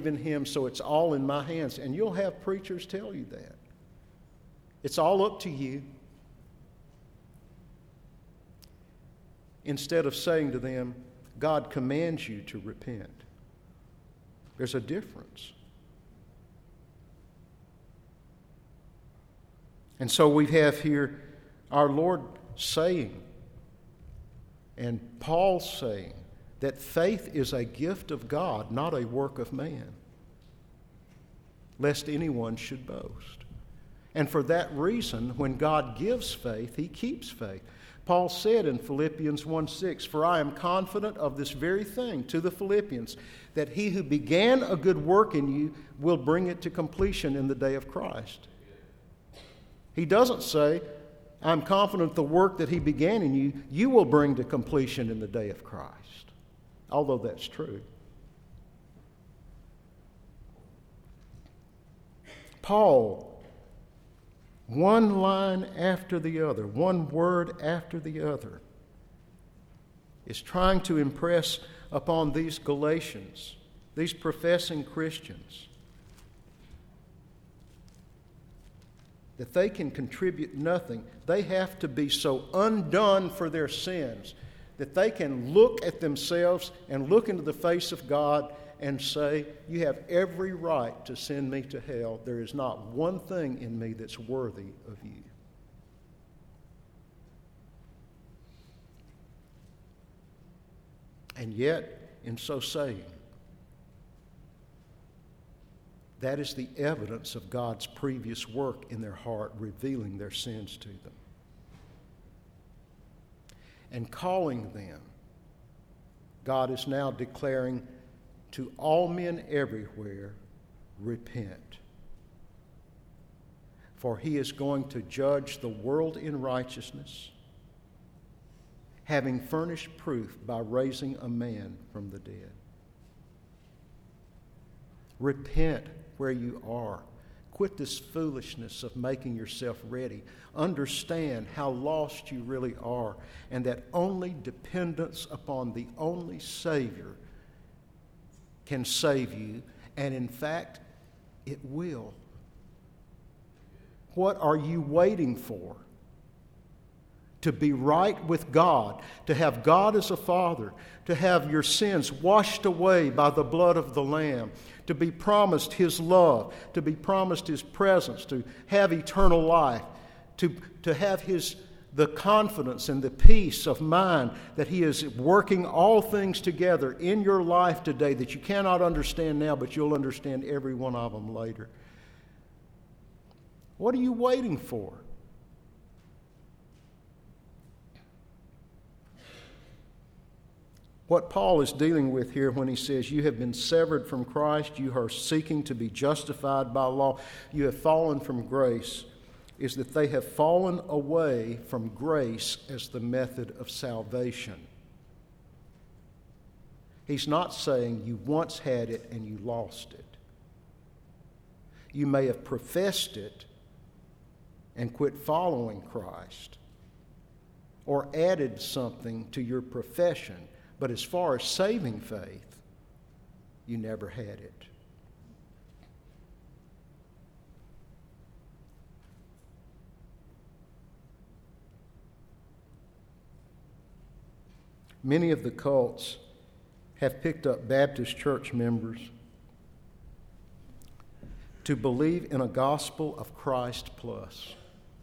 believe in Him, so it's all in my hands. And you'll have preachers tell you that. It's all up to you. Instead of saying to them, God commands you to repent. There's a difference. And so we have here our Lord saying, and Paul saying, that faith is a gift of God, not a work of man, lest anyone should boast. And for that reason, when God gives faith, He keeps faith. Paul said in Philippians 1:6, "For I am confident of this very thing," to the Philippians, "that He who began a good work in you will bring it to completion in the day of Christ." He doesn't say, "I'm confident the work that He began in you, you will bring to completion in the day of Christ," although that's true. Paul, one line after the other, one word after the other, is trying to impress upon these Galatians, these professing Christians, that they can contribute nothing. They have to be so undone for their sins that they can look at themselves and look into the face of God and say, "You have every right to send me to hell. There is not one thing in me that's worthy of you." And yet, in so saying, that is the evidence of God's previous work in their heart, revealing their sins to them and calling them. God is now declaring to all men everywhere, repent. For He is going to judge the world in righteousness, having furnished proof by raising a man from the dead. Repent where you are. Quit this foolishness of making yourself ready. Understand how lost you really are, and that only dependence upon the only Savior can save you, and in fact, it will. What are you waiting for? To be right with God, to have God as a Father, to have your sins washed away by the blood of the Lamb, to be promised His love, to be promised His presence, to have eternal life, to have the confidence and the peace of mind that He is working all things together in your life today that you cannot understand now, but you'll understand every one of them later. What are you waiting for? What Paul is dealing with here when he says you have been severed from Christ, you are seeking to be justified by law, you have fallen from grace, is that they have fallen away from grace as the method of salvation. He's not saying you once had it and you lost it. You may have professed it and quit following Christ, or added something to your profession, but as far as saving faith, you never had it. Many of the cults have picked up Baptist church members to believe in a gospel of Christ plus.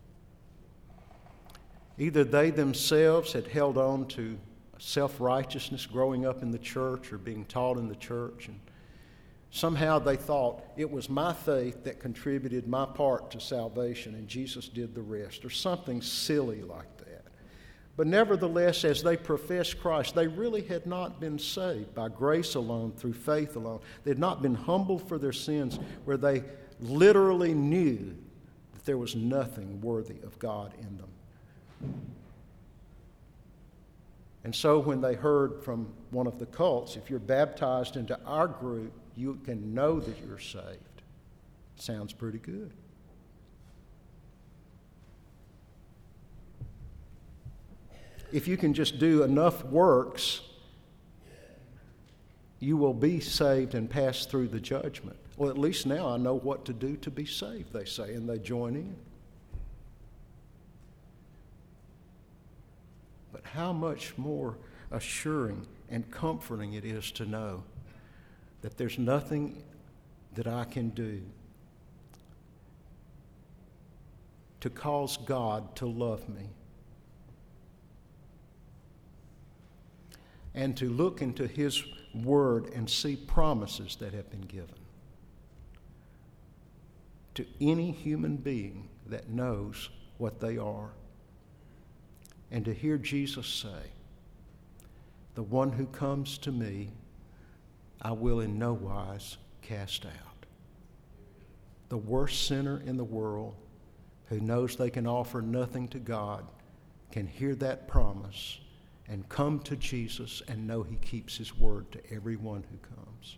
Either they themselves had held on to self-righteousness growing up in the church or being taught in the church, and somehow they thought it was my faith that contributed my part to salvation and Jesus did the rest, or something silly like that. But nevertheless, as they professed Christ, they really had not been saved by grace alone, through faith alone. They had not been humbled for their sins, where they literally knew that there was nothing worthy of God in them. And so when they heard from one of the cults, if you're baptized into our group, you can know that you're saved. Sounds pretty good. If you can just do enough works you will be saved and pass through the judgment. Well, at least now I know what to do to be saved, they say, and they join in. But how much more assuring and comforting it is to know that there's nothing that I can do to cause God to love me and to look into His Word and see promises that have been given to any human being that knows what they are, and to hear Jesus say, "The one who comes to me, I will in no wise cast out." The worst sinner in the world who knows they can offer nothing to God can hear that promise and come to Jesus and know He keeps His word to everyone who comes.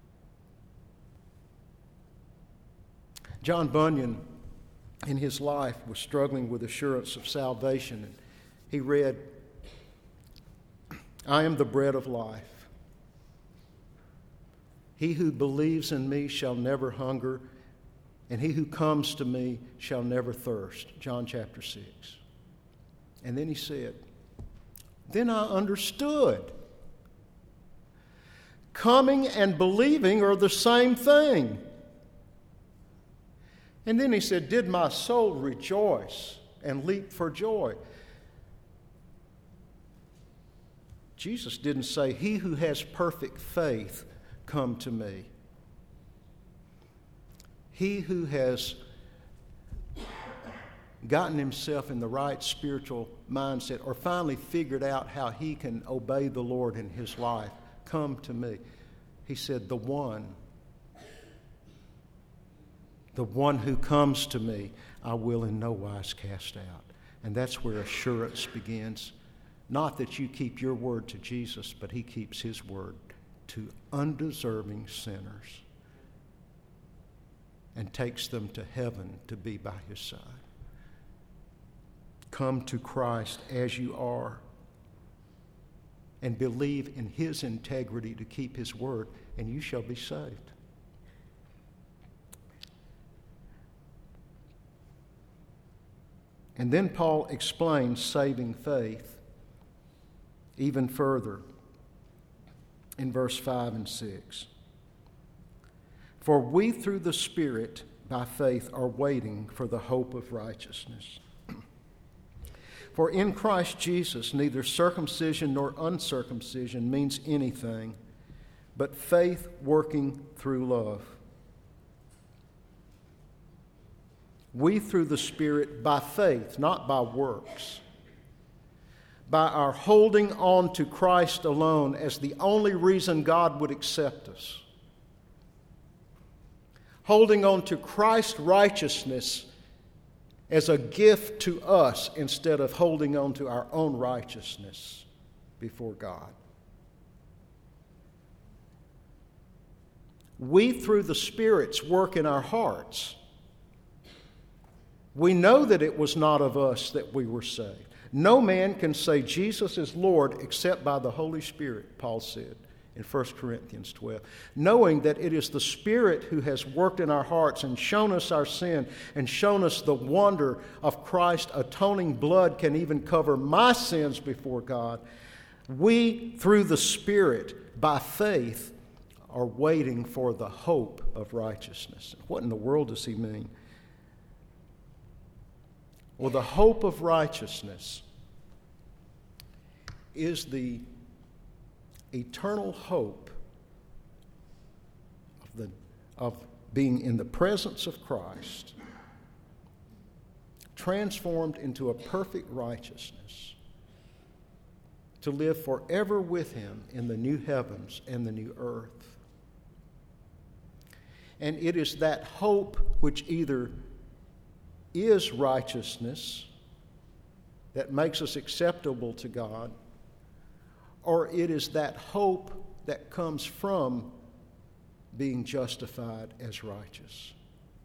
John Bunyan, in his life, was struggling with assurance of salvation. And he read, "I am the bread of life. He who believes in me shall never hunger, and he who comes to me shall never thirst." John chapter 6. And then he said, "Then I understood. Coming and believing are the same thing." And then he said, "Did my soul rejoice and leap for joy?" Jesus didn't say, "He who has perfect faith, come to me." He who has gotten himself in the right spiritual mindset or finally figured out how he can obey the Lord in his life, come to me. He said, the one who comes to me, I will in no wise cast out. And that's where assurance begins. Not that you keep your word to Jesus, but He keeps His word to undeserving sinners and takes them to heaven to be by His side. Come to Christ as you are and believe in His integrity to keep His word, and you shall be saved. And then Paul explains saving faith even further in verse 5 and 6. "For we through the Spirit by faith are waiting for the hope of righteousness. For in Christ Jesus neither circumcision nor uncircumcision means anything, but faith working through love. We through the Spirit by faith, not by works, by our holding on to Christ alone as the only reason God would accept us, holding on to Christ's righteousness as a gift to us instead of holding on to our own righteousness before God. We, through the Spirit's work in our hearts, we know that it was not of us that we were saved. No man can say Jesus is Lord except by the Holy Spirit, Paul said in 1 Corinthians 12. Knowing that it is the Spirit who has worked in our hearts and shown us our sin and shown us the wonder of Christ's atoning blood can even cover my sins before God, we, through the Spirit, by faith, are waiting for the hope of righteousness. What in the world does he mean? Well, the hope of righteousness is the eternal hope of being in the presence of Christ, transformed into a perfect righteousness, to live forever with Him in the new heavens and the new earth. And it is that hope which either is righteousness that makes us acceptable to God, or it is that hope that comes from being justified as righteous.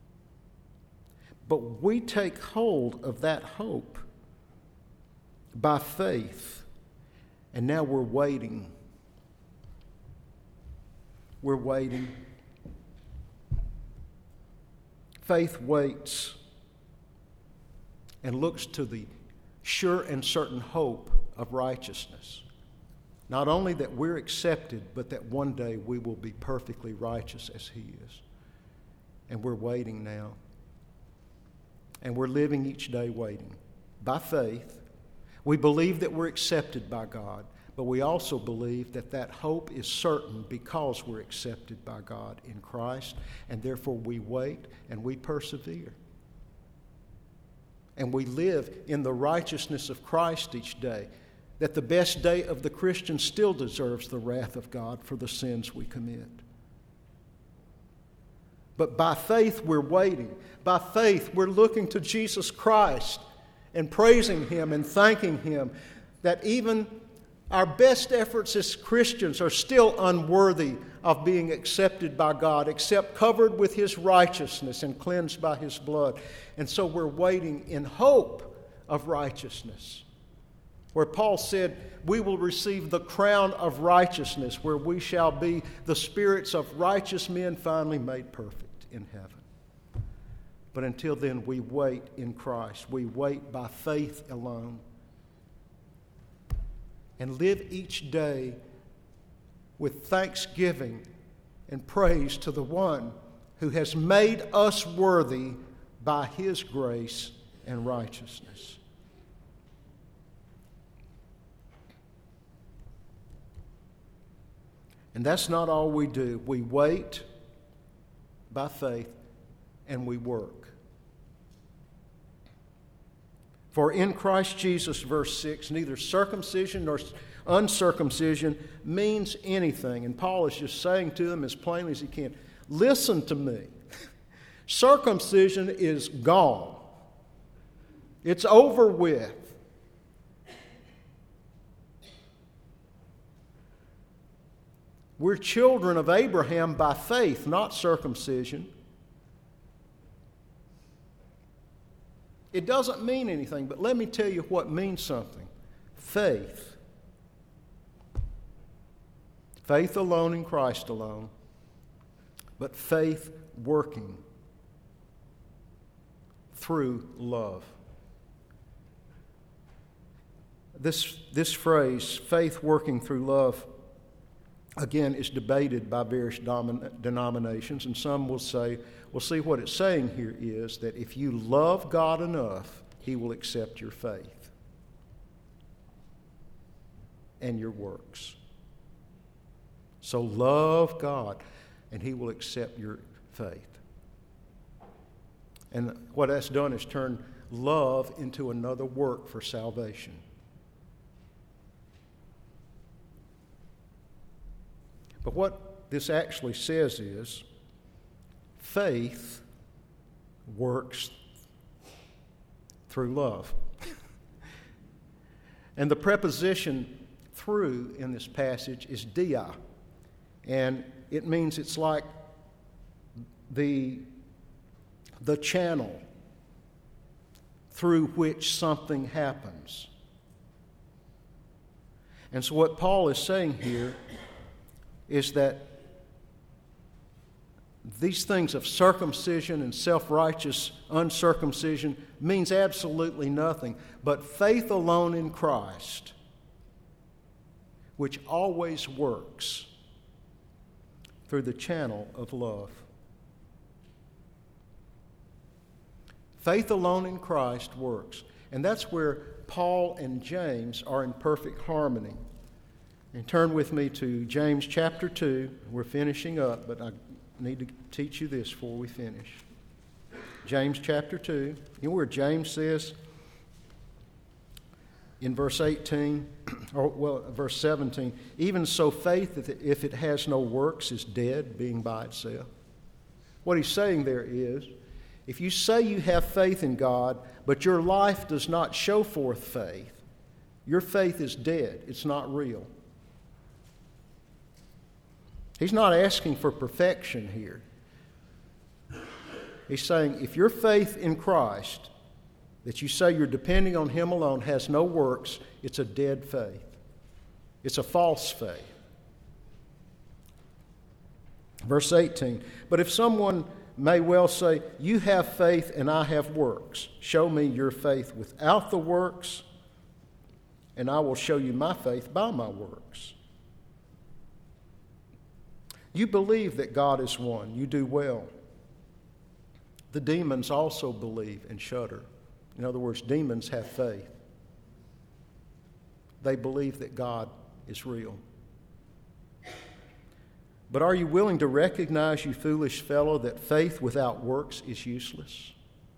But we take hold of that hope by faith, and now we're waiting we're waiting. Faith waits and looks to the sure and certain hope of righteousness. Not only that we're accepted, but that one day we will be perfectly righteous as He is. And we're waiting now. And we're living each day waiting. By faith, we believe that we're accepted by God, but we also believe that that hope is certain because we're accepted by God in Christ, and therefore we wait and we persevere. And we live in the righteousness of Christ each day, that the best day of the Christian still deserves the wrath of God for the sins we commit. But by faith we're waiting. By faith we're looking to Jesus Christ and praising Him and thanking Him that even our best efforts as Christians are still unworthy of being accepted by God, except covered with His righteousness and cleansed by His blood. And so we're waiting in hope of righteousness, where Paul said, we will receive the crown of righteousness, where we shall be the spirits of righteous men finally made perfect in heaven. But until then, we wait in Christ. We wait by faith alone. And live each day with thanksgiving and praise to the one who has made us worthy by His grace and righteousness. And that's not all we do. We wait by faith and we work. For in Christ Jesus, verse 6, neither circumcision nor uncircumcision means anything. And Paul is just saying to them as plainly as he can, listen to me. Circumcision is gone. It's over with. We're children of Abraham by faith, not circumcision. It doesn't mean anything, but let me tell you what means something. Faith. Faith alone in Christ alone, but faith working through love. This phrase, faith working through love, again, is debated by various denominations, and some will say, well, see, what it's saying here is that if you love God enough, He will accept your faith and your works. So love God, and He will accept your faith. And what that's done is turn love into another work for salvation. But what this actually says is, faith works through love. And the preposition through in this passage is dia. And it means it's like the channel through which something happens. And so what Paul is saying here is that these things of circumcision and self-righteous uncircumcision means absolutely nothing, but faith alone in Christ, which always works through the channel of love. Faith alone in Christ works. And that's where Paul and James are in perfect harmony. And turn with me to James chapter 2. We're finishing up, but I need to teach you this before we finish. James chapter 2. You know where James says in verse 18, verse 17, even so faith, if it has no works, is dead, being by itself. What he's saying there is, if you say you have faith in God, but your life does not show forth faith, your faith is dead. It's not real. He's not asking for perfection here. He's saying if your faith in Christ, that you say you're depending on Him alone, has no works, it's a dead faith. It's a false faith. Verse 18, but if someone may well say, you have faith and I have works. Show me your faith without the works, and I will show you my faith by my works. You believe that God is one. You do well. The demons also believe and shudder. In other words, demons have faith. They believe that God is real. But are you willing to recognize, you foolish fellow, that faith without works is useless?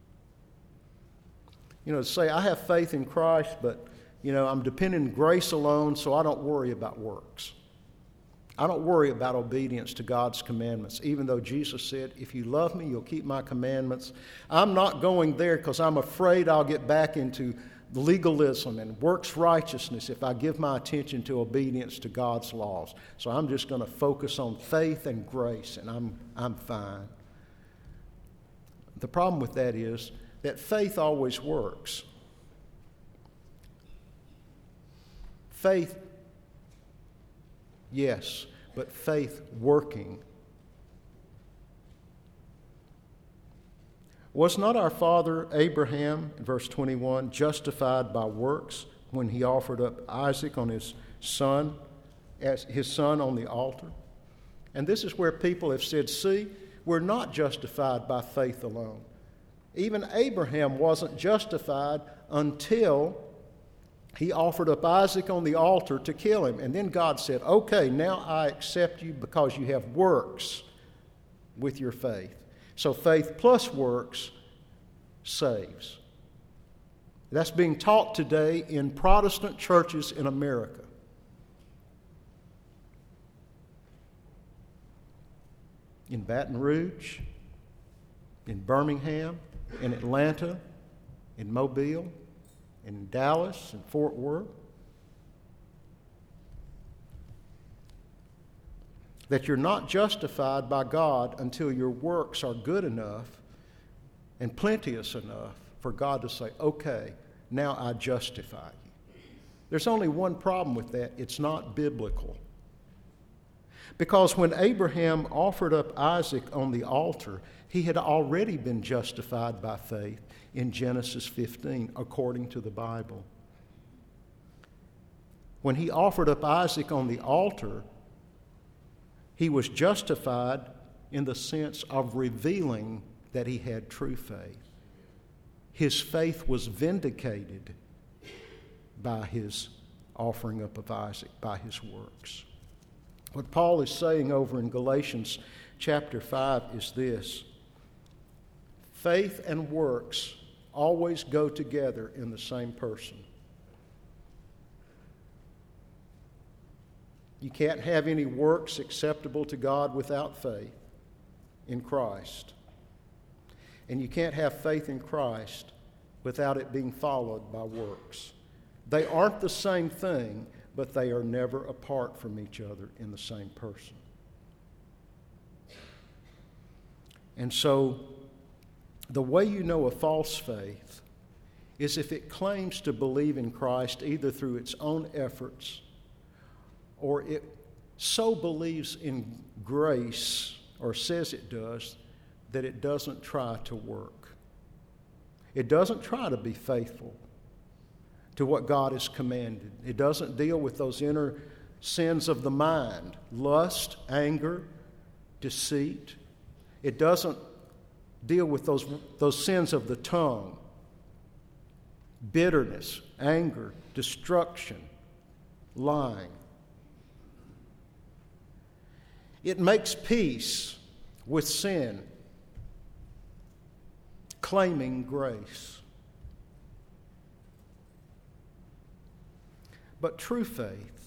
To say, I have faith in Christ, but, I'm depending on grace alone, so I don't worry about works. I don't worry about obedience to God's commandments, even though Jesus said, if you love me, you'll keep my commandments. I'm not going there because I'm afraid I'll get back into legalism and works righteousness if I give my attention to obedience to God's laws. So I'm just going to focus on faith and grace, and I'm fine. The problem with that is that faith always works. Faith, yes, but faith working. Was not our father Abraham, in verse 21, justified by works when he offered up Isaac on his son on the altar? And this is where people have said, see, we're not justified by faith alone. Even Abraham wasn't justified until he offered up Isaac on the altar to kill him. And then God said, okay, now I accept you because you have works with your faith. So faith plus works saves. That's being taught today in Protestant churches in America. In Baton Rouge, in Birmingham, in Atlanta, in Mobile, in Dallas, and Fort Worth. That you're not justified by God until your works are good enough and plenteous enough for God to say, okay, now I justify you. There's only one problem with that. It's not biblical. Because when Abraham offered up Isaac on the altar, he had already been justified by faith in Genesis 15, according to the Bible. When he offered up Isaac on the altar, he was justified in the sense of revealing that he had true faith. His faith was vindicated by his offering up of Isaac, by his works. What Paul is saying over in Galatians chapter 5 is this: faith and works always go together in the same person. You can't have any works acceptable to God without faith in Christ. And you can't have faith in Christ without it being followed by works. They aren't the same thing, but they are never apart from each other in the same person. And so, the way you know a false faith is if it claims to believe in Christ either through its own efforts or it so believes in grace, or says it does, that it doesn't try to work. It doesn't try to be faithful to what God has commanded. It doesn't deal with those inner sins of the mind, lust, anger, deceit. It doesn't deal with those sins of the tongue, bitterness, anger, destruction, lying. It makes peace with sin, claiming grace. But true faith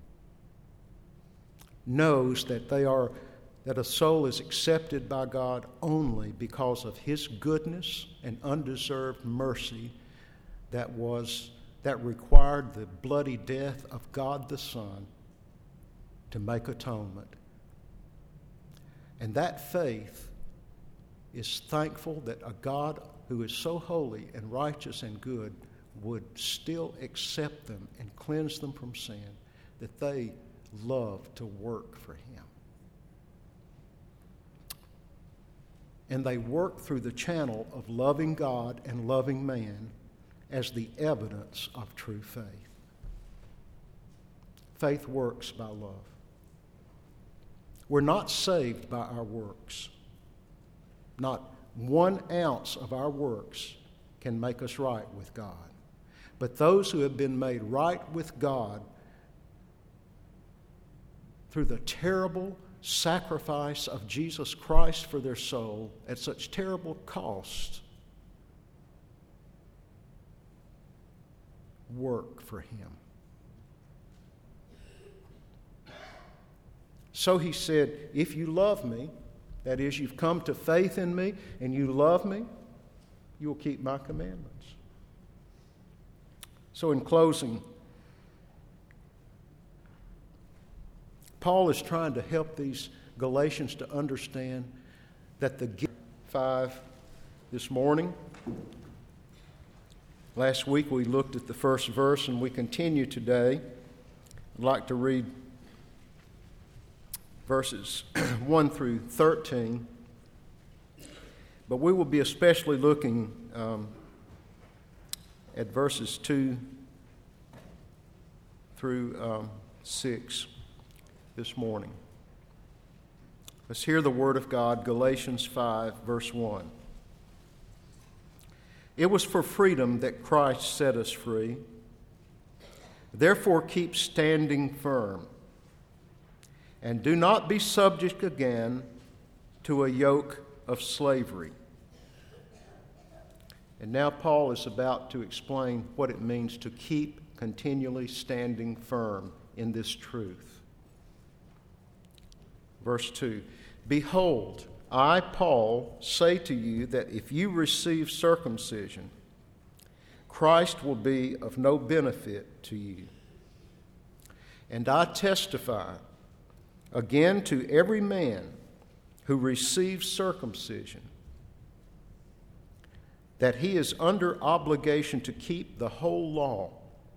knows that a soul is accepted by God only because of His goodness and undeserved mercy that required the bloody death of God the Son to make atonement. And that faith is thankful that a God who is so holy and righteous and good would still accept them and cleanse them from sin, that they love to work for Him. and they work through the channel of loving God and loving man as the evidence of true faith. Faith works by love. We're not saved by our works. Not 1 ounce of our works can make us right with God. But those who have been made right with God through the terrible sacrifice of Jesus Christ for their soul at such terrible cost, work for Him. So He said, if you love me, that is, you've come to faith in me and you love me, you will keep my commandments. So in closing, Paul is trying to help these Galatians to understand that the 5 this morning. Last week we looked at the first verse and we continue today. I'd like to read verses 1 through 13. But we will be especially looking at verses 2 through 6 this morning. Let's hear the word of God, Galatians 5, verse 1. It was for freedom that Christ set us free. Therefore keep standing firm, and do not be subject again to a yoke of slavery. And now Paul is about to explain what it means to keep continually standing firm in this truth. Verse 2, behold, I, Paul, say to you that if you receive circumcision, Christ will be of no benefit to you. And I testify again to every man who receives circumcision that he is under obligation to keep the whole law.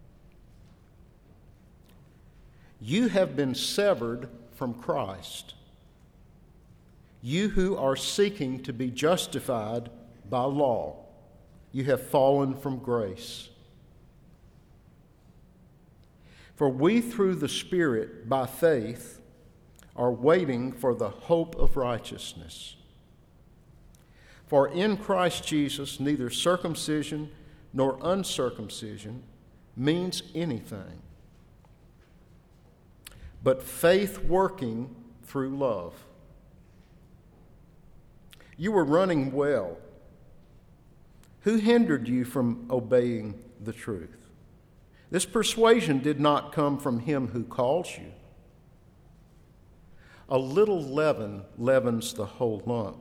You have been severed from Christ, you who are seeking to be justified by law. You have fallen from grace. For we, through the Spirit, by faith, are waiting for the hope of righteousness. For in Christ Jesus, neither circumcision nor uncircumcision means anything, but faith working through love. You were running well. Who hindered you from obeying the truth? This persuasion did not come from him who calls you. A little leaven leavens the whole lump.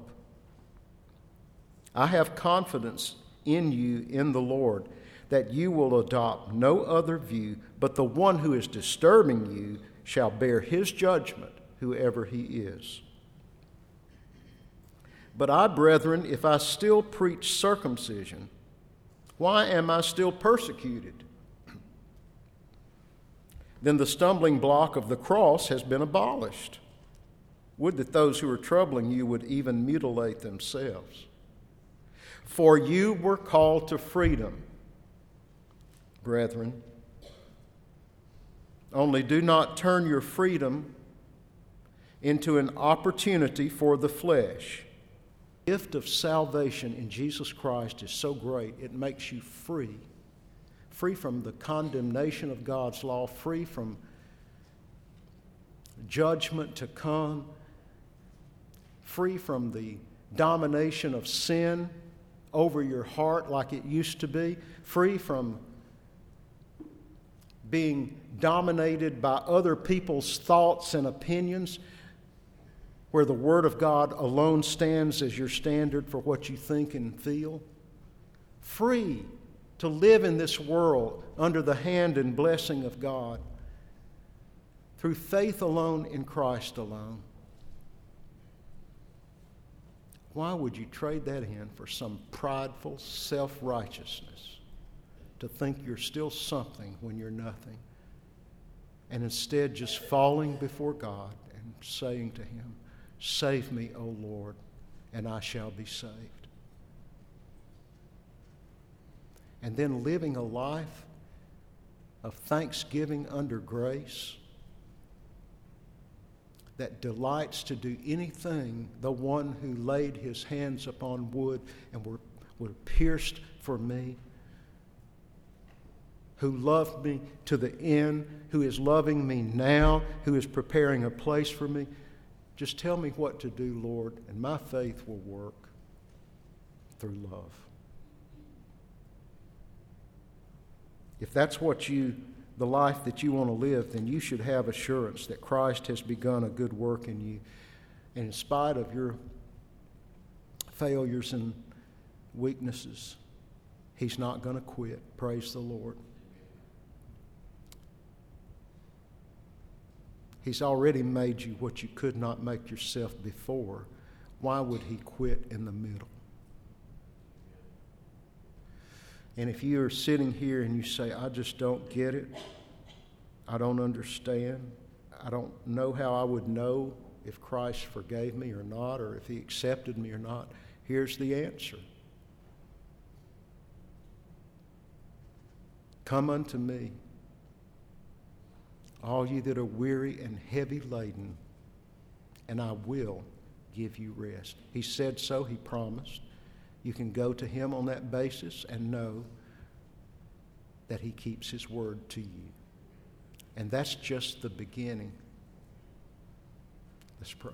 I have confidence in you in the Lord that you will adopt no other view, but the one who is disturbing you shall bear his judgment, whoever he is. But I, brethren, if I still preach circumcision, why am I still persecuted? Then the stumbling block of the cross has been abolished. Would that those who are troubling you would even mutilate themselves. For you were called to freedom, brethren. Only do not turn your freedom into an opportunity for the flesh. The gift of salvation in Jesus Christ is so great, it makes you free. Free from the condemnation of God's law, free from judgment to come, free from the domination of sin over your heart like it used to be, free from being dominated by other people's thoughts and opinions, where the Word of God alone stands as your standard for what you think and feel. Free to live in this world under the hand and blessing of God through faith alone in Christ alone. Why would you trade that in for some prideful self-righteousness, to think you're still something when you're nothing, and instead just falling before God and saying to Him, "Save me, O Lord," and I shall be saved. And then living a life of thanksgiving under grace that delights to do anything the one who laid his hands upon wood and were pierced for me, who loved me to the end, who is loving me now, who is preparing a place for me. Just tell me what to do, Lord, and my faith will work through love. If that's the life that you want to live, then you should have assurance that Christ has begun a good work in you. And in spite of your failures and weaknesses, He's not going to quit. Praise the Lord. He's already made you what you could not make yourself before. Why would He quit in the middle? And if you are sitting here and you say, I just don't get it, I don't understand, I don't know how I would know if Christ forgave me or not, or if He accepted me or not, here's the answer. Come unto me, all ye that are weary and heavy laden, and I will give you rest. He said so, He promised. You can go to Him on that basis and know that He keeps His word to you. And that's just the beginning. Let's pray.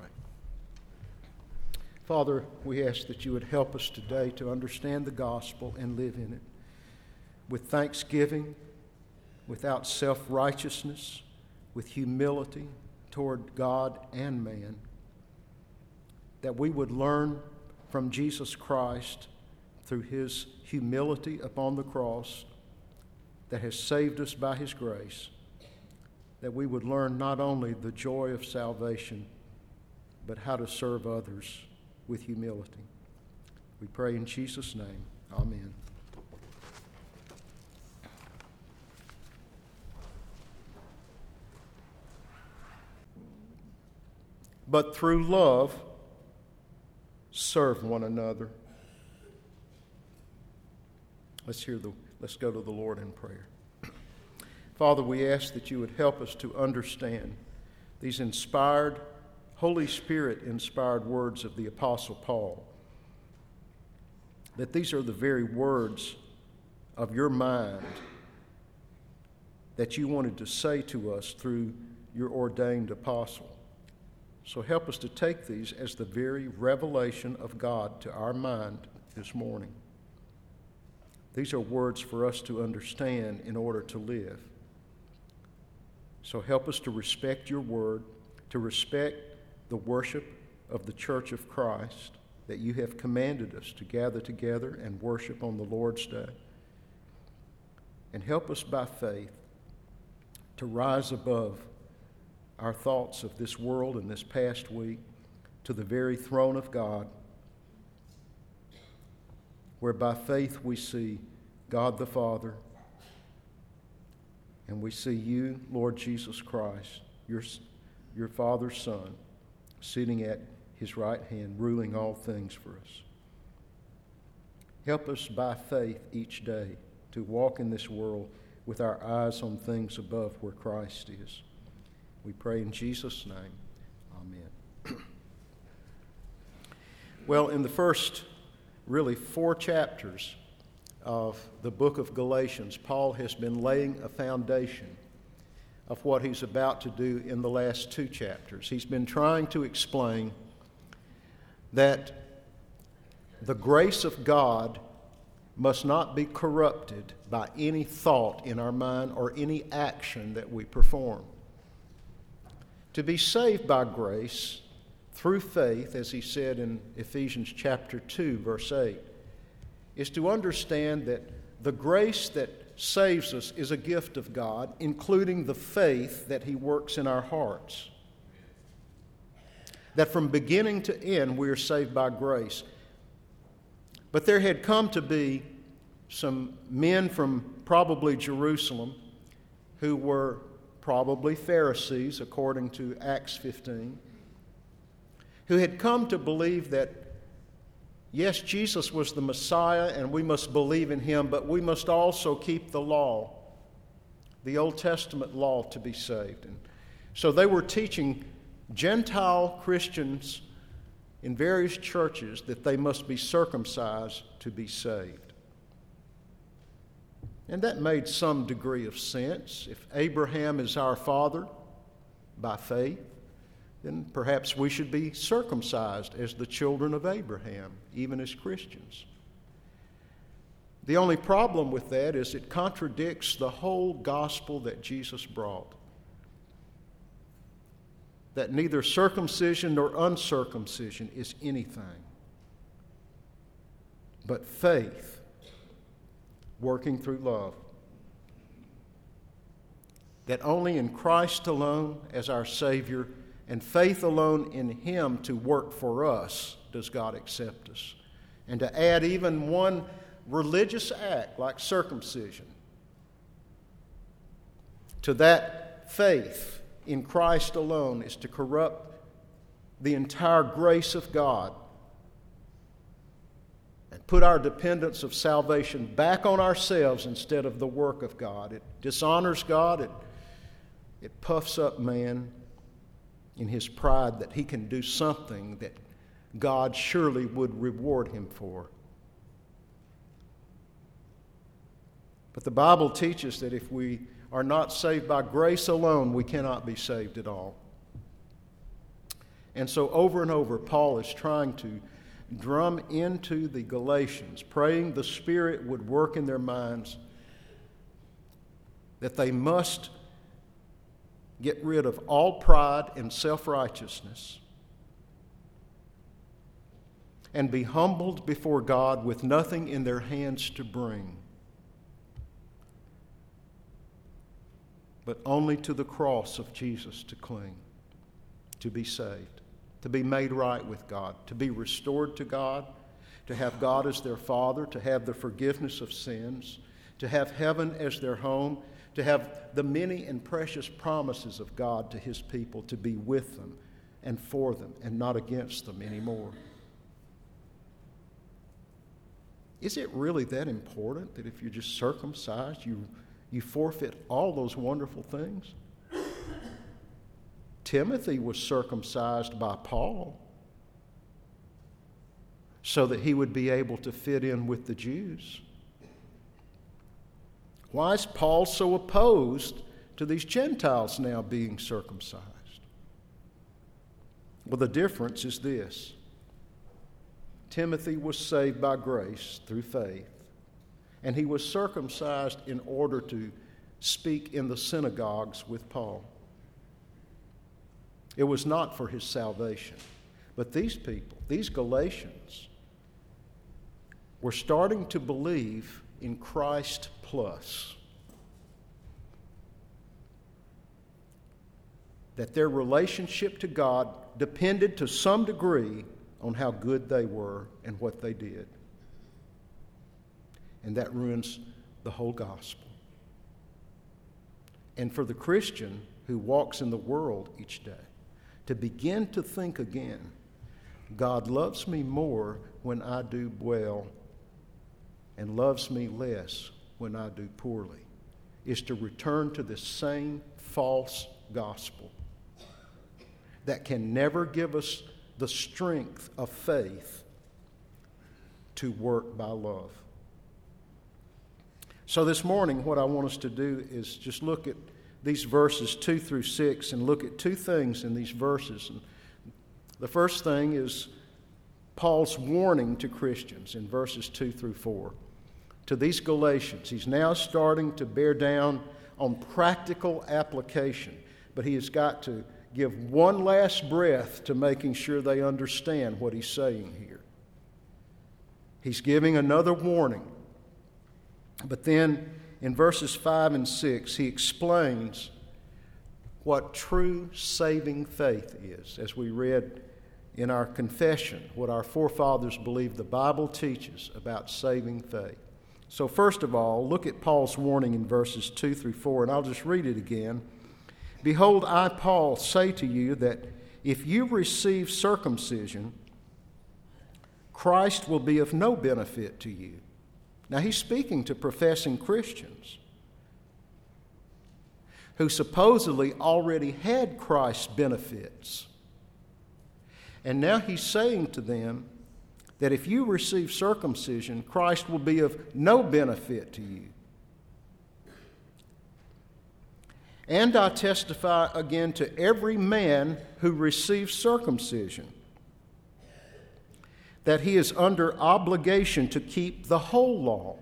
Father, we ask that you would help us today to understand the gospel and live in it with thanksgiving, without self-righteousness, with humility toward God and man, that we would learn from Jesus Christ through His humility upon the cross that has saved us by His grace, that we would learn not only the joy of salvation, but how to serve others with humility. We pray in Jesus' name. Amen. But through love, serve one another. Let's go to the Lord in prayer. Father, we ask that you would help us to understand these inspired, Holy Spirit-inspired words of the Apostle Paul, that these are the very words of your mind that you wanted to say to us through your ordained apostle. So help us to take these as the very revelation of God to our mind this morning. These are words for us to understand in order to live. So help us to respect your word, to respect the worship of the Church of Christ that you have commanded us to gather together and worship on the Lord's Day. And help us by faith to rise above our thoughts of this world and this past week to the very throne of God, where by faith we see God the Father, and we see you, Lord Jesus Christ, your Father's Son, sitting at His right hand, ruling all things for us. Help us by faith each day to walk in this world with our eyes on things above where Christ is. We pray in Jesus' name. Amen. Well, in the first, really 4 chapters of the book of Galatians, Paul has been laying a foundation of what he's about to do in the last 2 chapters. He's been trying to explain that the grace of God must not be corrupted by any thought in our mind or any action that we perform. To be saved by grace through faith, as he said in Ephesians chapter 2, verse 8, is to understand that the grace that saves us is a gift of God, including the faith that He works in our hearts. That from beginning to end we are saved by grace. But there had come to be some men from probably Jerusalem who were probably Pharisees, according to Acts 15, who had come to believe that Yes, Jesus was the Messiah, and we must believe in him, but we must also keep the law, the Old Testament law, to be saved. And so they were teaching Gentile Christians in various churches that they must be circumcised to be saved. And that made some degree of sense. If Abraham is our father by faith, then perhaps we should be circumcised as the children of Abraham, even as Christians. The only problem with that is it contradicts the whole gospel that Jesus brought. That neither circumcision nor uncircumcision is anything but faith working through love. That only in Christ alone as our Savior and faith alone in him to work for us does God accept us. And to add even one religious act like circumcision to that faith in Christ alone is to corrupt the entire grace of God and put our dependence of salvation back on ourselves instead of the work of God. It dishonors God. It puffs up man in his pride that he can do something that God surely would reward him for. But the Bible teaches that if we are not saved by grace alone, we cannot be saved at all. And so over and over, Paul is trying to drum into the Galatians, praying the Spirit would work in their minds, that they must get rid of all pride and self-righteousness and be humbled before God with nothing in their hands to bring, but only to the cross of Jesus to cling, to be saved, to be made right with God, to be restored to God, to have God as their Father, to have the forgiveness of sins, to have heaven as their home, to have the many and precious promises of God to his people, to be with them and for them and not against them anymore. Is it really that important that if you're just circumcised, you forfeit all those wonderful things? Timothy was circumcised by Paul so that he would be able to fit in with the Jews. Why is Paul so opposed to these Gentiles now being circumcised? Well, the difference is this. Timothy was saved by grace through faith, and he was circumcised in order to speak in the synagogues with Paul. It was not for his salvation. But these people, these Galatians, were starting to believe in Christ plus. That their relationship to God depended to some degree on how good they were and what they did. And that ruins the whole gospel. And for the Christian who walks in the world each day, to begin to think again, God loves me more when I do well and loves me less when I do poorly, is to return to this same false gospel that can never give us the strength of faith to work by love. So this morning, what I want us to do is just look at these verses 2 through 6 and look at two things in these verses. And the first thing is Paul's warning to Christians in verses 2 through 4. To these Galatians, he's now starting to bear down on practical application, but he has got to give one last breath to making sure they understand what he's saying here. He's giving another warning. But then in verses 5 and 6, he explains what true saving faith is. As we read in our confession, what our forefathers believed the Bible teaches about saving faith. So first of all, look at Paul's warning in verses 2 through 4, and I'll just read it again. Behold, I, Paul, say to you that if you receive circumcision, Christ will be of no benefit to you. Now, he's speaking to professing Christians who supposedly already had Christ's benefits. And now he's saying to them that if you receive circumcision, Christ will be of no benefit to you. And I testify again to every man who receives circumcision that he is under obligation to keep the whole law.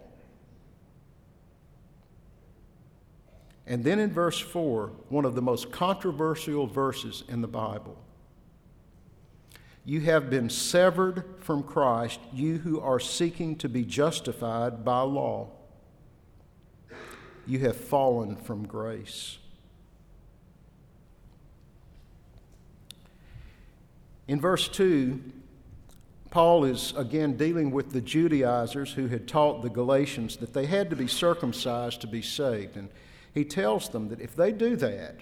And then in verse 4, one of the most controversial verses in the Bible. You have been severed from Christ, you who are seeking to be justified by law. You have fallen from grace. In verse 2, Paul is again dealing with the Judaizers who had taught the Galatians that they had to be circumcised to be saved. And he tells them that if they do that,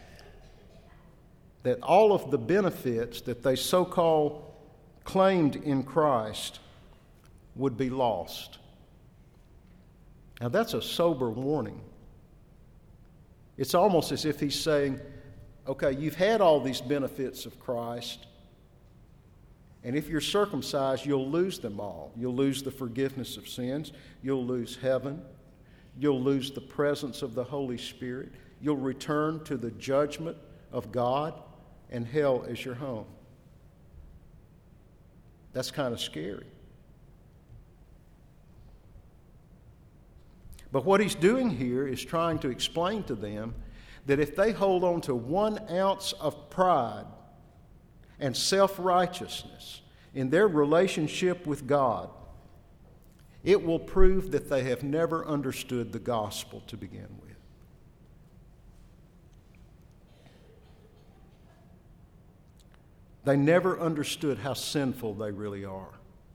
that all of the benefits that they so-called claimed in Christ would be lost. Now that's a sober warning. It's almost as if he's saying, okay, you've had all these benefits of Christ, and if you're circumcised, you'll lose them all. You'll lose the forgiveness of sins. You'll lose heaven. You'll lose the presence of the Holy Spirit. You'll return to the judgment of God and hell as your home. That's kind of scary. But what he's doing here is trying to explain to them that if they hold on to 1 ounce of pride and self-righteousness in their relationship with God, it will prove that they have never understood the gospel to begin with. They never understood how sinful they really are.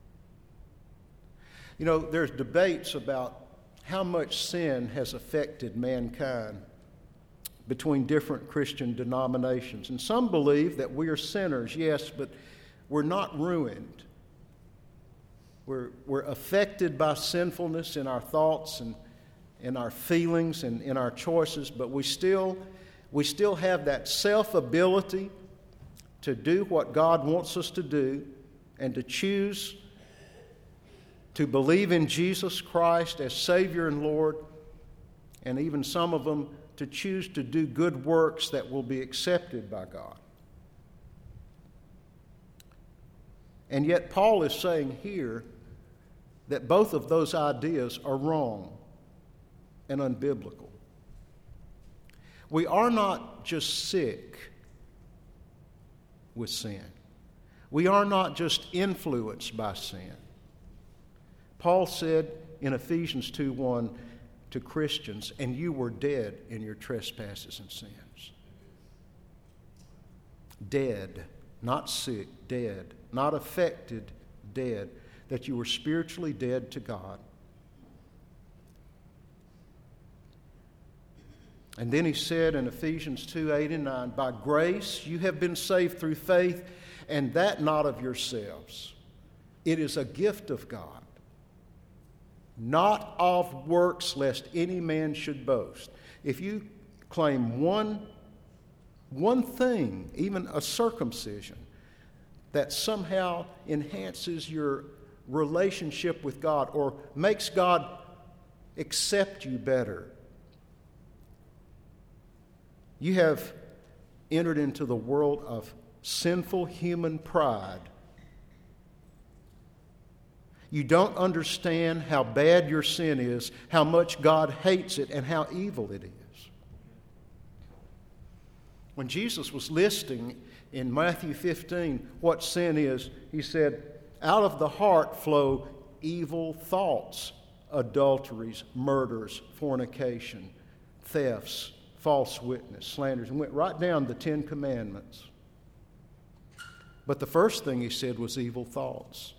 You know, there's debates about how much sin has affected mankind between different Christian denominations. And some believe that we are sinners, yes, but we're not ruined. We're affected by sinfulness in our thoughts and in our feelings and in our choices, but we still have that self-ability to do what God wants us to do and to choose to believe in Jesus Christ as Savior and Lord, and even some of them to choose to do good works that will be accepted by God. And yet Paul is saying here that both of those ideas are wrong and unbiblical. We are not just sick with sin. We are not just influenced by sin. Paul said in Ephesians 2:1 to Christians, and you were dead in your trespasses and sins. Dead, not sick, dead, not affected, dead, that you were spiritually dead to God. And then he said in Ephesians 2:8 and 9, by grace you have been saved through faith, and that not of yourselves. It is a gift of God, not of works, lest any man should boast. If you claim one thing, even a circumcision, that somehow enhances your relationship with God or makes God accept you better, you have entered into the world of sinful human pride. You don't understand how bad your sin is, how much God hates it, and how evil it is. When Jesus was listing in Matthew 15 what sin is, he said, out of the heart flow evil thoughts, adulteries, murders, fornication, thefts, false witness, slanders, and went right down the 10 Commandments. But the first thing he said was evil thoughts.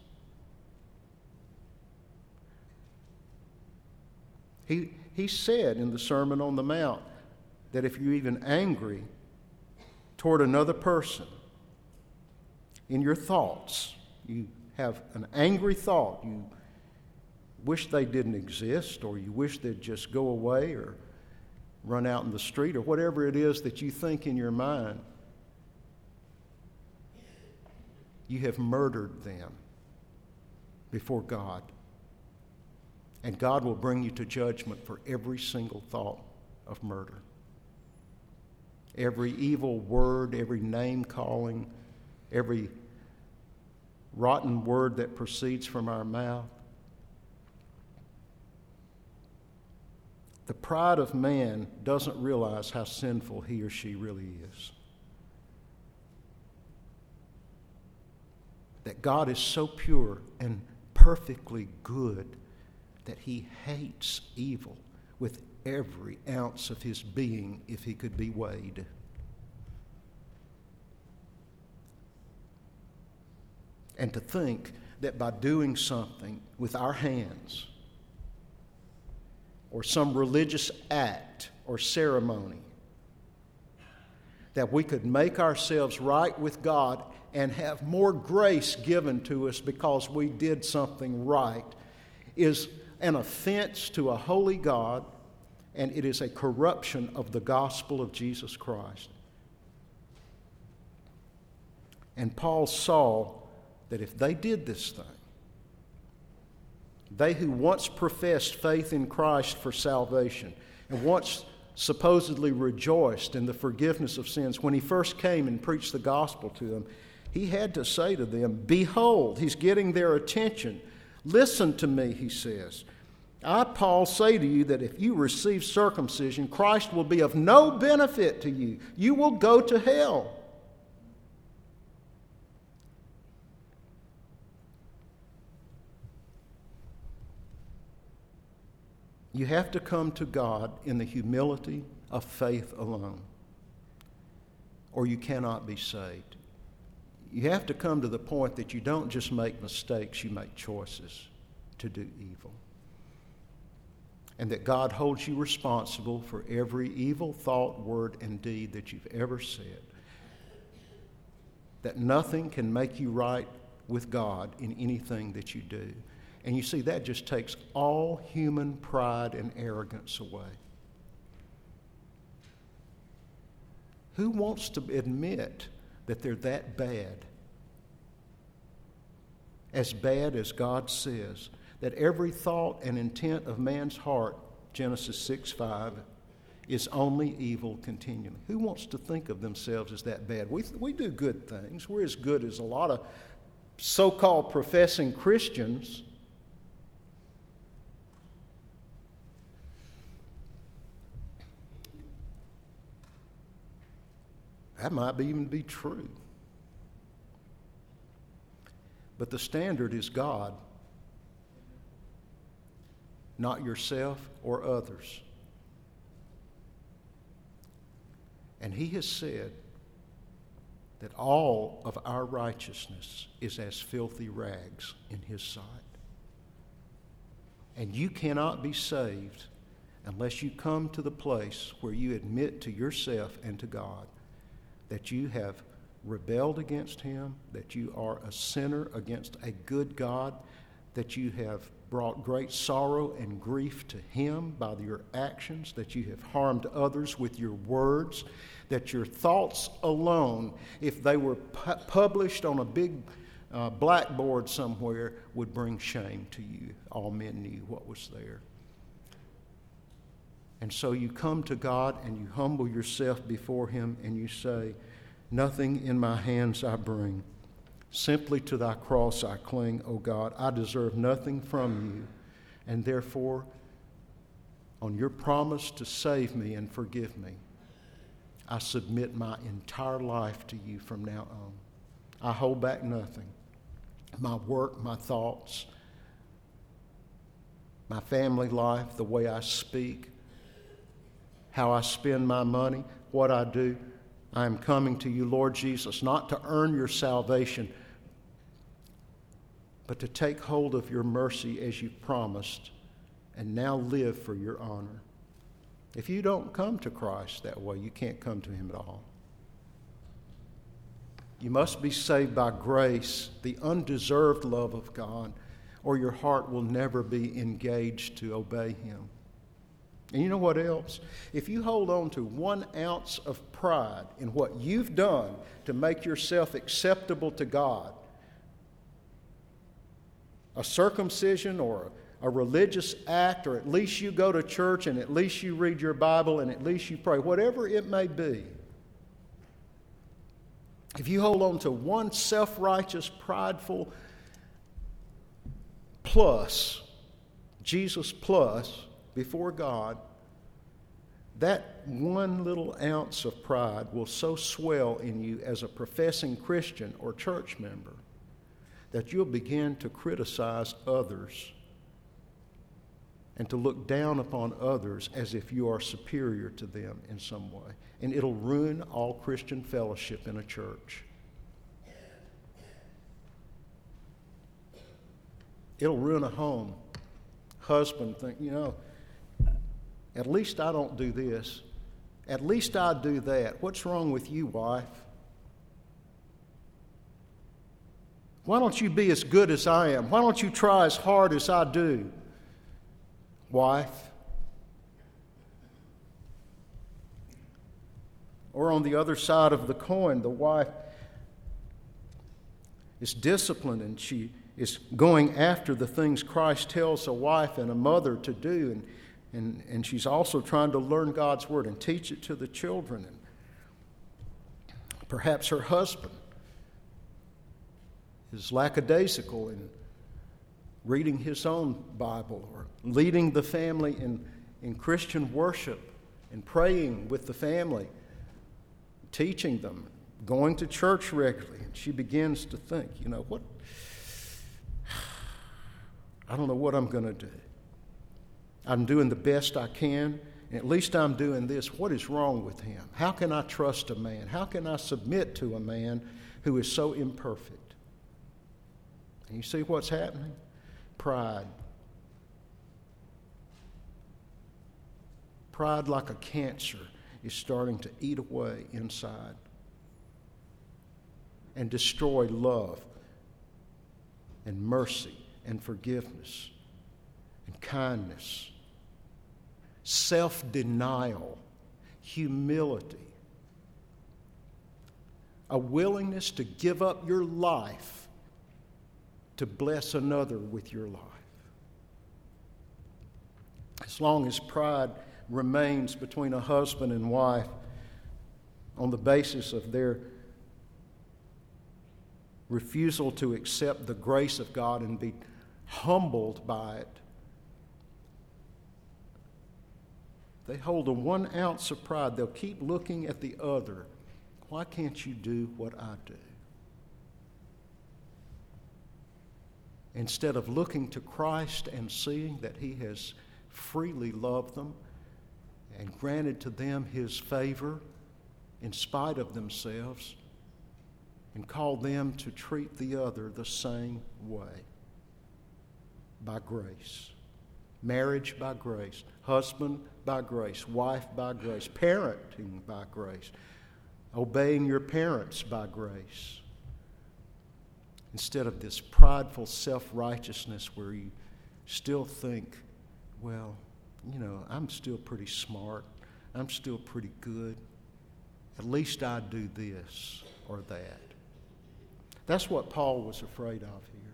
He said in the Sermon on the Mount that if you're even angry toward another person in your thoughts, you have an angry thought. You wish they didn't exist, or you wish they'd just go away or run out in the street, or whatever it is that you think in your mind, you have murdered them before God. And God will bring you to judgment for every single thought of murder. Every evil word, every name calling, every rotten word that proceeds from our mouth. The pride of man doesn't realize how sinful he or she really is. That God is so pure and perfectly good that he hates evil with every ounce of his being if he could be weighed. And to think that by doing something with our hands, or some religious act or ceremony, that we could make ourselves right with God and have more grace given to us because we did something right, is an offense to a holy God, and it is a corruption of the gospel of Jesus Christ. And Paul saw that if they did this thing, they who once professed faith in Christ for salvation and once supposedly rejoiced in the forgiveness of sins, when he first came and preached the gospel to them, he had to say to them, behold, he's getting their attention. Listen to me, he says. I, Paul, say to you that if you receive circumcision, Christ will be of no benefit to you. You will go to hell. You have to come to God in the humility of faith alone, or you cannot be saved. You have to come to the point that you don't just make mistakes, you make choices to do evil. And that God holds you responsible for every evil thought, word, and deed that you've ever said. That nothing can make you right with God in anything that you do. And you see, that just takes all human pride and arrogance away. Who wants to admit that they're that bad? As bad as God says, that every thought and intent of man's heart, Genesis 6:5, is only evil continually. Who wants to think of themselves as that bad? We do good things. We're as good as a lot of so-called professing Christians. That might even be true. But the standard is God, not yourself or others. And he has said that all of our righteousness is as filthy rags in his sight. And you cannot be saved unless you come to the place where you admit to yourself and to God that you have rebelled against him, that you are a sinner against a good God, that you have brought great sorrow and grief to him by your actions, that you have harmed others with your words, that your thoughts alone, if they were published on a big blackboard somewhere, would bring shame to you. All men knew what was there. And so you come to God and you humble yourself before him and you say, nothing in my hands I bring. Simply to thy cross I cling, O God. I deserve nothing from you. And therefore, on your promise to save me and forgive me, I submit my entire life to you from now on. I hold back nothing. My work, my thoughts, my family life, the way I speak, how I spend my money, what I do. I am coming to you, Lord Jesus, not to earn your salvation, but to take hold of your mercy as you promised, and now live for your honor. If you don't come to Christ that way, you can't come to him at all. You must be saved by grace, the undeserved love of God, or your heart will never be engaged to obey Him. And you know what else? If you hold on to 1 ounce of pride in what you've done to make yourself acceptable to God, a circumcision or a religious act, or at least you go to church and at least you read your Bible and at least you pray, whatever it may be, if you hold on to one self-righteous, prideful plus, Jesus plus, before God, that 1 little ounce of pride will so swell in you as a professing Christian or church member that you'll begin to criticize others and to look down upon others as if you are superior to them in some way. And it'll ruin all Christian fellowship in a church. It'll ruin a home. Husband think, at least I don't do this. At least I do that. What's wrong with you, wife? Why don't you be as good as I am? Why don't you try as hard as I do, wife? Or on the other side of the coin, the wife is disciplined and she is going after the things Christ tells a wife and a mother to do, and she's also trying to learn God's Word and teach it to the children. And perhaps her husband is lackadaisical in reading his own Bible or leading the family in Christian worship and praying with the family, teaching them, going to church regularly. And she begins to think, what? I don't know what I'm going to do. I'm doing the best I can, and at least I'm doing this. What is wrong with him? How can I trust a man? How can I submit to a man who is so imperfect? And you see what's happening? Pride. Pride, like a cancer, is starting to eat away inside and destroy love and mercy and forgiveness and kindness, self-denial, humility, a willingness to give up your life to bless another with your life. As long as pride remains between a husband and wife on the basis of their refusal to accept the grace of God and be humbled by it, they hold a 1 ounce of pride. They'll keep looking at the other. Why can't you do what I do? Instead of looking to Christ and seeing that He has freely loved them and granted to them His favor in spite of themselves, and called them to treat the other the same way. By grace. Marriage by grace. Husband by grace. Wife by grace. Parenting by grace. Obeying your parents by grace. Instead of this prideful self-righteousness where you still think, well, I'm still pretty smart. I'm still pretty good. At least I do this or that. That's what Paul was afraid of here.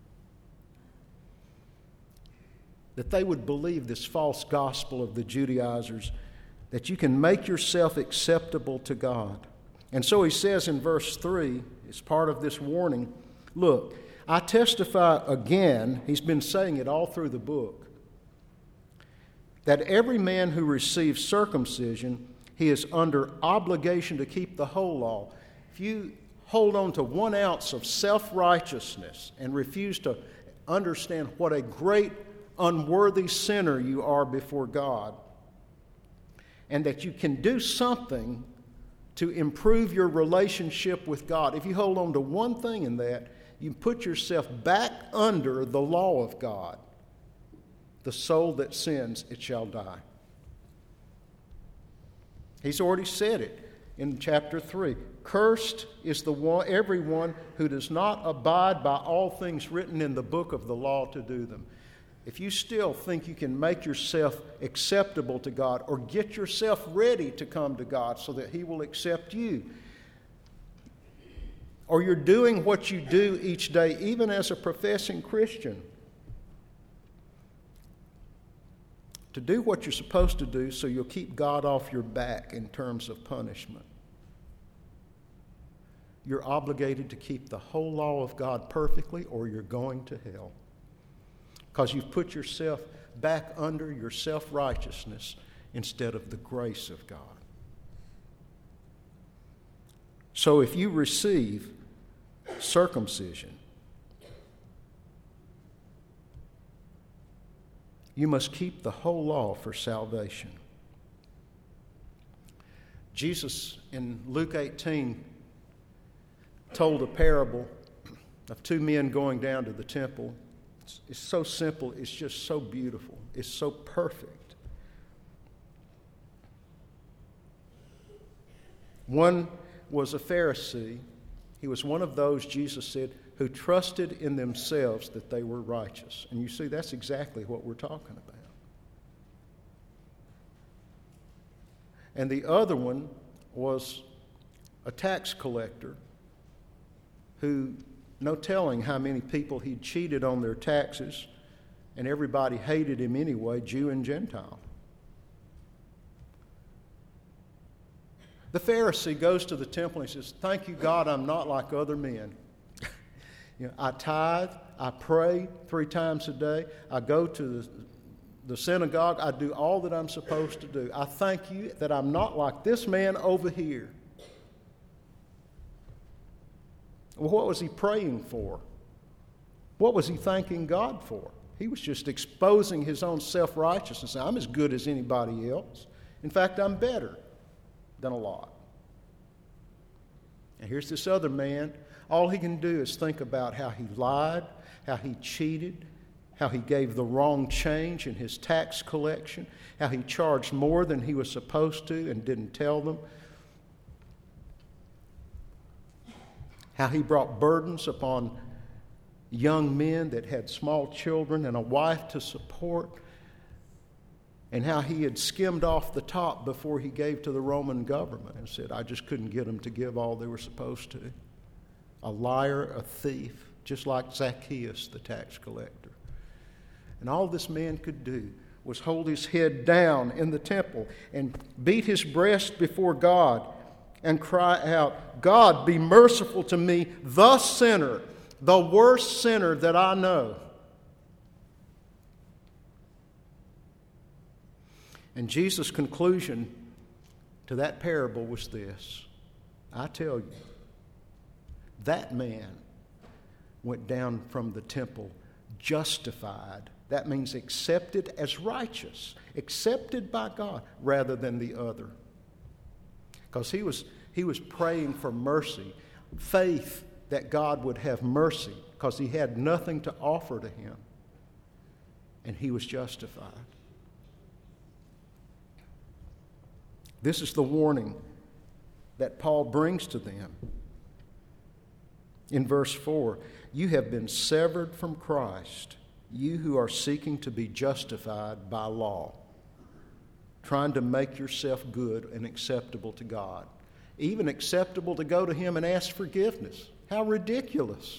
That they would believe this false gospel of the Judaizers, that you can make yourself acceptable to God. And so he says in verse 3, as part of this warning, look, I testify again, he's been saying it all through the book, that every man who receives circumcision, he is under obligation to keep the whole law. If you hold on to 1 ounce of self-righteousness and refuse to understand what a great unworthy sinner you are before God, and that you can do something to improve your relationship with God, if you hold on to one thing in that, you put yourself back under the law of God. The soul that sins, it shall die. He's already said it in chapter 3. Cursed is everyone who does not abide by all things written in the book of the law to do them. If you still think you can make yourself acceptable to God or get yourself ready to come to God so that He will accept you, or you're doing what you do each day, even as a professing Christian, to do what you're supposed to do so you'll keep God off your back in terms of punishment, you're obligated to keep the whole law of God perfectly, or you're going to hell. Because you've put yourself back under your self-righteousness instead of the grace of God. So if you receive circumcision, you must keep the whole law for salvation. Jesus in Luke 18 told a parable of two men going down to the temple. It's so simple, it's just so beautiful, it's so perfect. One was a Pharisee. He was one of those, Jesus said, who trusted in themselves that they were righteous. And you see, that's exactly what we're talking about. And the other one was a tax collector who, no telling how many people he'd cheated on their taxes, and everybody hated him anyway, Jew and Gentile. The Pharisee goes to the temple and he says, "Thank you, God, I'm not like other men. I tithe, I pray 3 times a day, I go to the synagogue, I do all that I'm supposed to do. I thank you that I'm not like this man over here." Well, what was he praying for? What was he thanking God for? He was just exposing his own self-righteousness. I'm as good as anybody else. In fact, I'm better than a lot. And here's this other man. All he can do is think about how he lied, how he cheated, how he gave the wrong change in his tax collection, how he charged more than he was supposed to and didn't tell them, how he brought burdens upon young men that had small children and a wife to support, and how he had skimmed off the top before he gave to the Roman government and said, "I just couldn't get them to give all they were supposed to." A liar, a thief, just like Zacchaeus, the tax collector. And all this man could do was hold his head down in the temple and beat his breast before God and cry out, "God, be merciful to me, the sinner, the worst sinner that I know." And Jesus' conclusion to that parable was this: I tell you, that man went down from the temple justified. That means accepted as righteous, accepted by God, rather than the other. Because he was praying for mercy, faith that God would have mercy, because he had nothing to offer to him. And he was justified. This is the warning that Paul brings to them. In verse 4, "You have been severed from Christ, you who are seeking to be justified by law," trying to make yourself good and acceptable to God, even acceptable to go to Him and ask forgiveness. How ridiculous.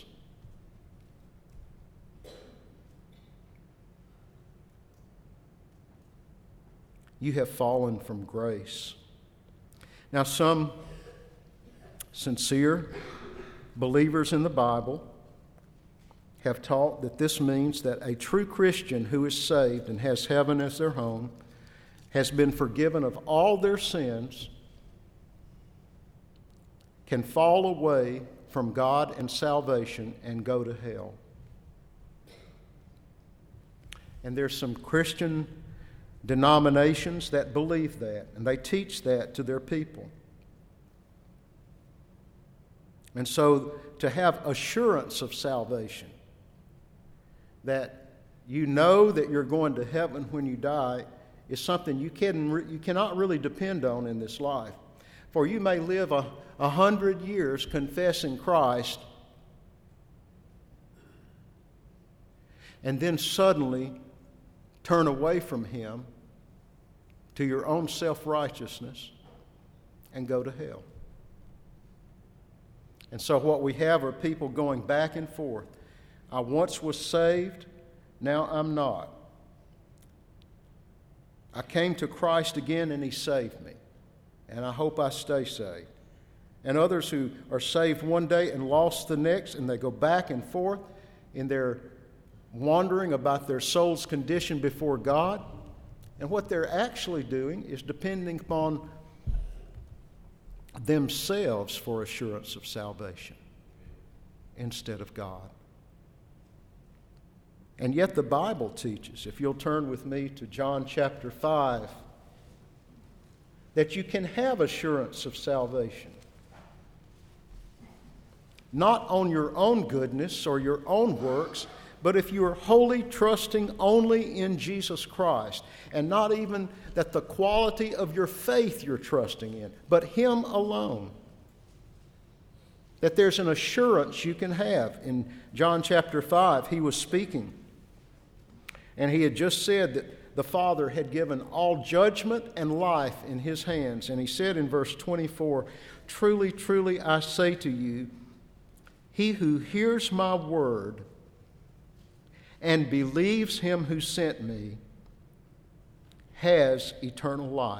You have fallen from grace. Now, some sincere believers in the Bible have taught that this means that a true Christian who is saved and has heaven as their home has been forgiven of all their sins, can fall away from God and salvation and go to hell. And there's some Christian denominations that believe that, and they teach that to their people. And so to have assurance of salvation, that you know that you're going to heaven when you die, is something you cannot really depend on in this life. For you may live 100 years confessing Christ, and then suddenly turn away from Him to your own self-righteousness and go to hell. And so what we have are people going back and forth. I once was saved, now I'm not. I came to Christ again and He saved me, and I hope I stay saved. And others who are saved one day and lost the next, and they go back and forth in their wondering about their soul's condition before God. And what they're actually doing is depending upon themselves for assurance of salvation instead of God. And yet the Bible teaches, if you'll turn with me to John chapter 5, that you can have assurance of salvation. Not on your own goodness or your own works, but if you are wholly trusting only in Jesus Christ, and not even that the quality of your faith you're trusting in, but Him alone, that there's an assurance you can have. In John chapter 5, He was speaking, and He had just said that the Father had given all judgment and life in His hands. And He said in verse 24, "Truly, truly, I say to you, he who hears my word and believes Him who sent me has eternal life."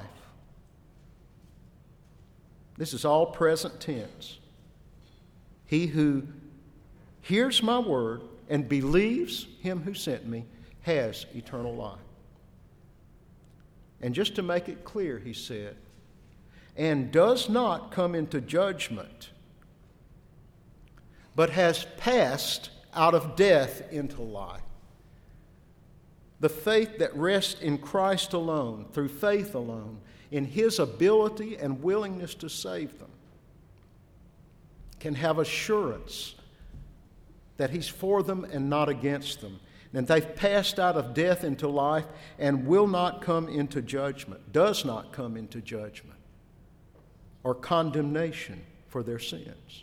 This is all present tense. He who hears my word and believes Him who sent me has eternal life. And just to make it clear, He said, and does not come into judgment, but has passed out of death into life. The faith that rests in Christ alone, through faith alone, in His ability and willingness to save them, can have assurance that He's for them and not against them. And they've passed out of death into life and will not come into judgment, does not come into judgment or condemnation for their sins,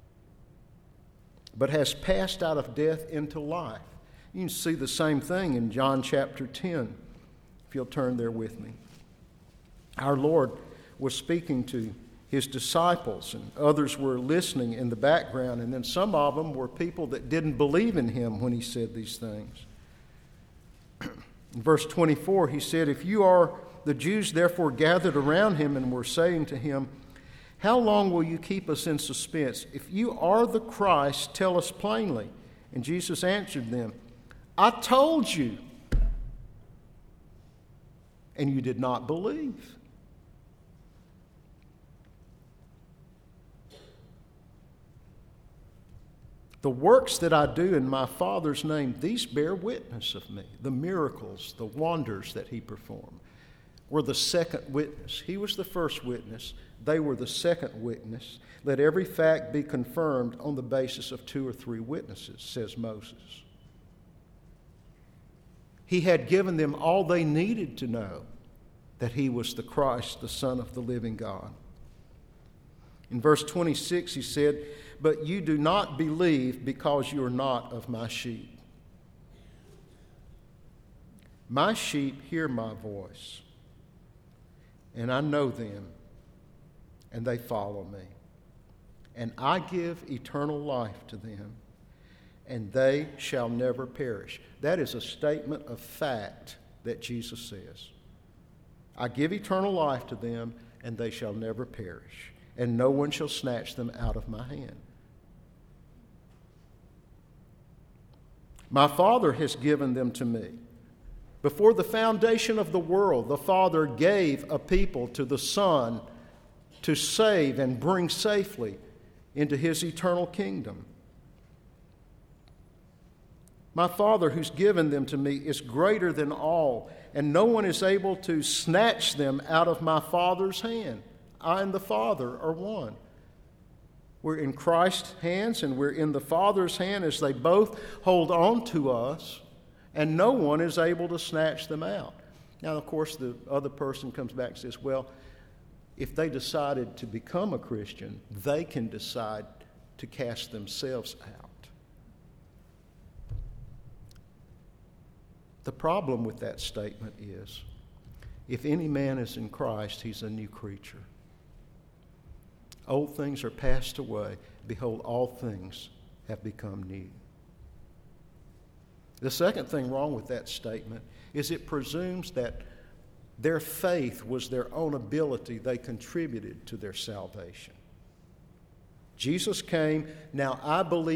but has passed out of death into life. You can see the same thing in John chapter 10, if you'll turn there with me. Our Lord was speaking to His disciples, and others were listening in the background, and then some of them were people that didn't believe in Him when He said these things. In verse 24, He said, "If you are the Jews therefore gathered around Him and were saying to Him, 'How long will you keep us in suspense? If you are the Christ, tell us plainly.' And Jesus answered them, 'I told you, and you did not believe.'" "The works that I do in my Father's name, these bear witness of me." The miracles, the wonders that He performed were the second witness. He was the first witness. They were the second witness. "Let every fact be confirmed on the basis of 2 or 3 witnesses," says Moses. He had given them all they needed to know that He was the Christ, the Son of the living God. In verse 26, He said, "But you do not believe because you are not of my sheep. My sheep hear my voice, and I know them, and they follow me. And I give eternal life to them, and they shall never perish." That is a statement of fact that Jesus says. "I give eternal life to them, and they shall never perish, and no one shall snatch them out of my hand. My Father has given them to me. Before the foundation of the world, the Father gave a people to the Son to save and bring safely into His eternal kingdom. My Father who's given them to me is greater than all, and no one is able to snatch them out of my Father's hand. I and the Father are one." We're in Christ's hands and we're in the Father's hand as they both hold on to us, and no one is able to snatch them out. Now, of course, the other person comes back and says, "Well, if they decided to become a Christian, they can decide to cast themselves out. The problem with that statement is, if any man is in Christ, he's a new creature. Old things are passed away. Behold, all things have become new. The second thing wrong with that statement is it presumes that their faith was their own ability. They contributed to their salvation. Jesus came. Now I believe